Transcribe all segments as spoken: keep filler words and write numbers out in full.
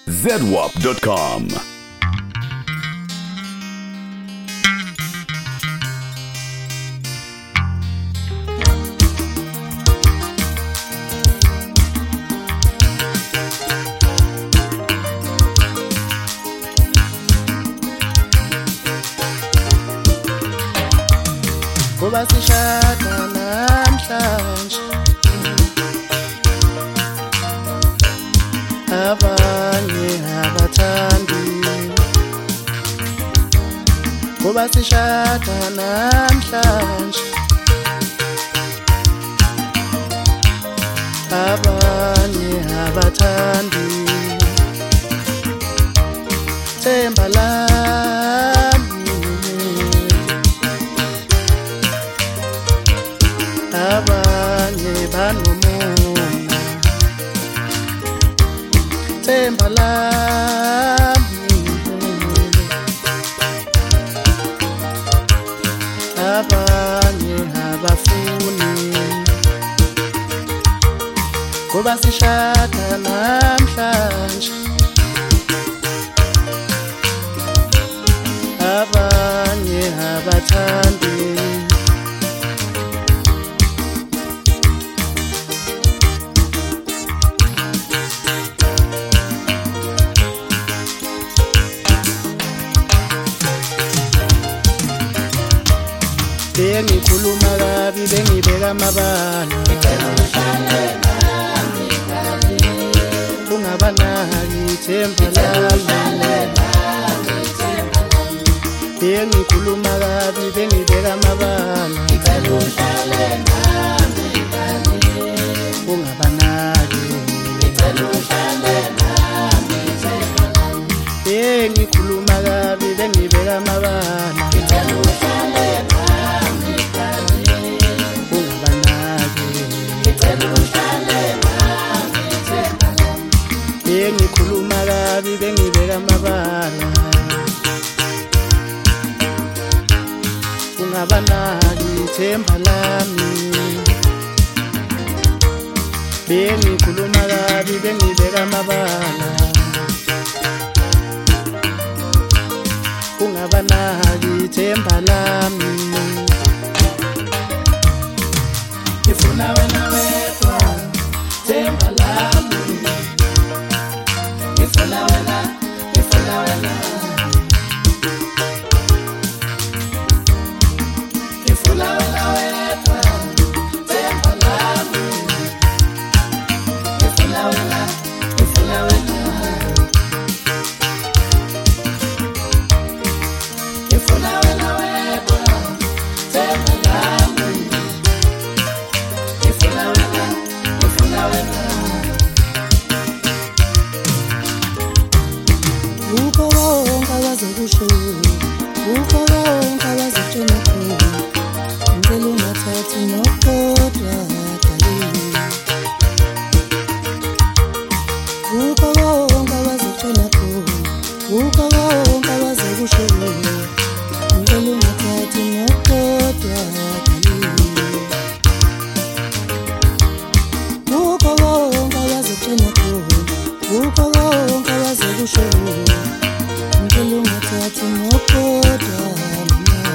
zedwap dot com. Kuba sishada namhlanje abanye abathandi Kuba sishada namhlanje abanye abathandi Themba abanye banomona Themba lami abanye abafuni Kuba sishada namhlanje abanye abathandi Bengikhuluma kabi bengibeka amabala Ngicela uhlale nami kabi Ungabanaki themba lami Bengikhuluma kabi bengibeka amabala Ngicela uhlale nami kabi Ungabanaki Ngicela uhlale nami Bengikhuluma kabi bengibeka amabala Ngicela uhlale Bengikhuluma kabi bengibeka amabala Ungabanaki themba lami Bengikhuluma kabi bengibeka amabala Ungabanaki themba lami Ngifuna wena wedwa themba lami Ngifuna wena, ngifuna wena Ngifuna wena wedwa themba lami Ngifuna wena, ngifuna wena Ngifuna wena wedwa themba lami Ngifuna wena, ngifuna wena Ukho wonke abazokusho Ukho wonke abazotshena khona Ngicela ungathathi nokodwa dalile Ukho wonke abazotshena khona Ukho wonke abazokusho Ngicela ungathathi nokodwa dalile Ukho wonke abazotshena khona Ukho wonke abazokusho Ngicela ungathathi ngokodwa mama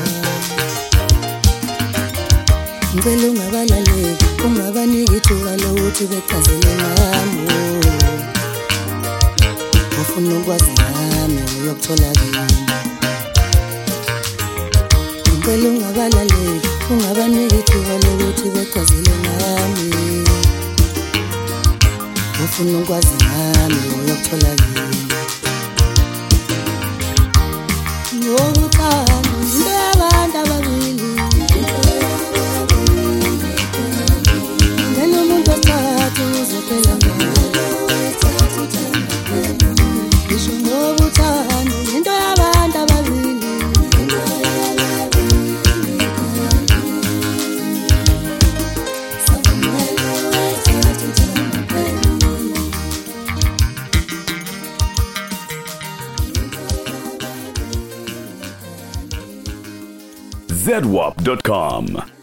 Ngicela ungabalaleli ungabaniki ithuba lokuthi bechazele ngami Ufuna ukwazi ngami uyokuthola kimi Ngicela ungabalaleli ungabaniki ithuba lokuthi bechazele ngami Ufuna ukwazi ngami uyokuthola kimi Ngokuthanda into yabantu ababili Ngena umuntu othathu uzophela Ngisho ngokuthanda into yabantu ababili zedwap dot com.